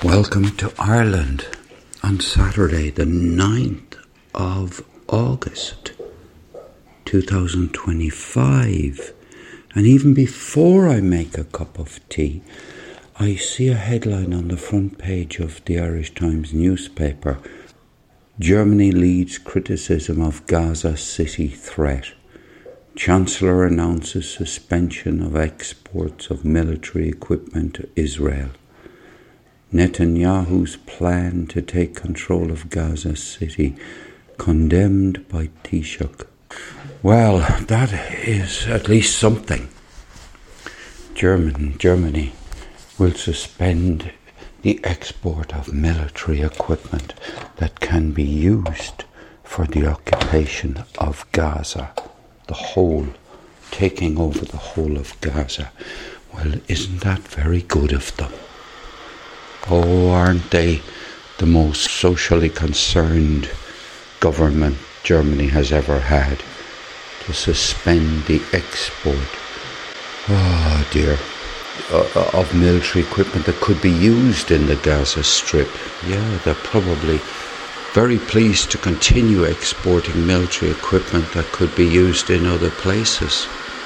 Welcome to Ireland on Saturday, the 9th of August, 2025. And even before I make a cup of tea, I see a headline on the front page of the Irish Times newspaper. Germany leads criticism of Gaza City threat. Chancellor announces suspension of exports of military equipment to Israel. Netanyahu's plan to take control of Gaza City condemned by Taoiseach. Well, that is at least something. Germany will suspend the export of military equipment that can be used for the occupation of Gaza, taking over the whole of Gaza. Well, isn't that very good of them? Oh, aren't they the most socially concerned government Germany has ever had, to suspend the export, oh dear, of military equipment that could be used in the Gaza Strip. Yeah, they're probably very pleased to continue exporting military equipment that could be used in other places.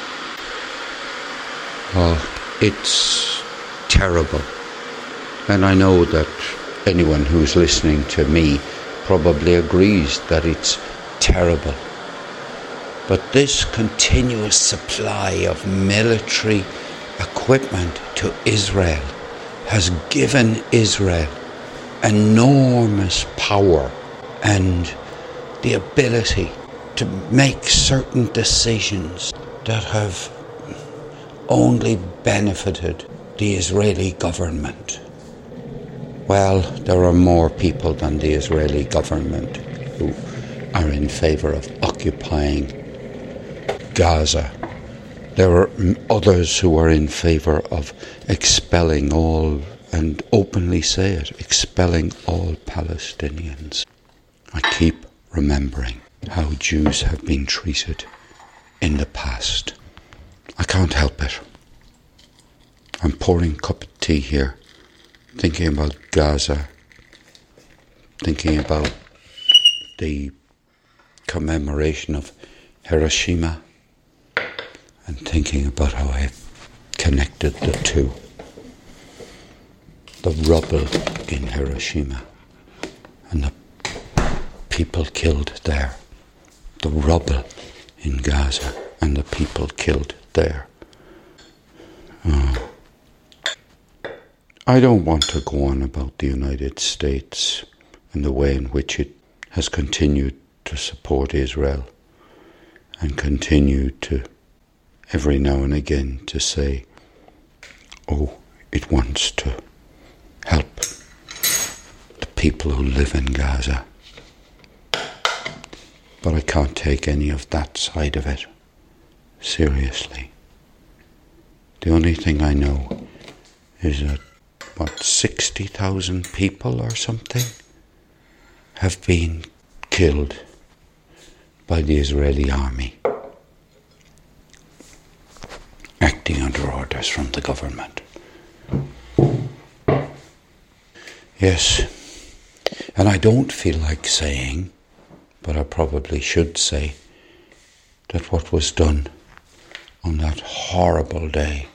Oh, it's terrible. And I know that anyone who's listening to me probably agrees that it's terrible. But this continuous supply of military equipment to Israel has given Israel enormous power and the ability to make certain decisions that have only benefited the Israeli government. Well, there are more people than the Israeli government who are in favour of occupying Gaza. There are others who are in favour of expelling all, and openly say it, expelling all Palestinians. I keep remembering how Jews have been treated in the past. I can't help it. I'm pouring a cup of tea here, thinking about Gaza, thinking about the commemoration of Hiroshima, and thinking about how I've connected the two. The rubble in Hiroshima and the people killed there. The rubble in Gaza and the people killed there. I don't want to go on about the United States and the way in which it has continued to support Israel and continued to, every now and again, to say, oh, it wants to help the people who live in Gaza. But I can't take any of that side of it seriously. The only thing I know is that 60,000 people or something have been killed by the Israeli army, acting under orders from the government. Yes, and I don't feel like saying, but I probably should say, that what was done on that horrible day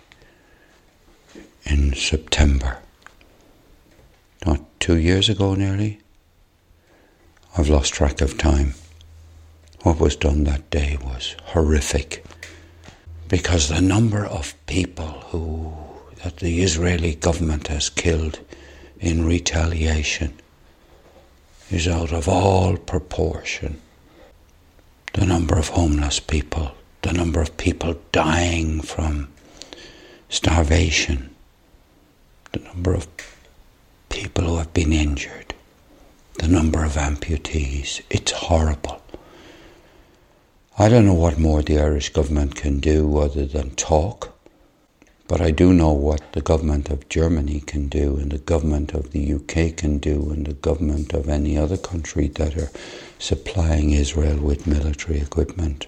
in September, not 2 years ago nearly, I've lost track of time. What was done that day was horrific, because the number of people that the Israeli government has killed in retaliation is out of all proportion. The number of homeless people, the number of people dying from starvation, the number of people who have been injured, the number of amputees. It's horrible. I don't know what more the Irish government can do other than talk, but I do know what the government of Germany can do, and the government of the UK can do, and the government of any other country that are supplying Israel with military equipment.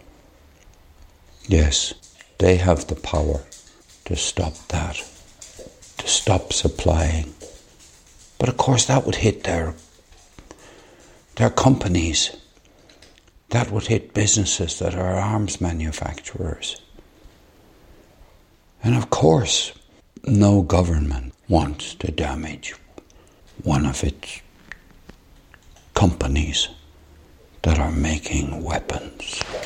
Yes, they have the power to stop that, to stop supplying But of course that would hit their companies. That would hit businesses that are arms manufacturers. And of course, no government wants to damage one of its companies that are making weapons.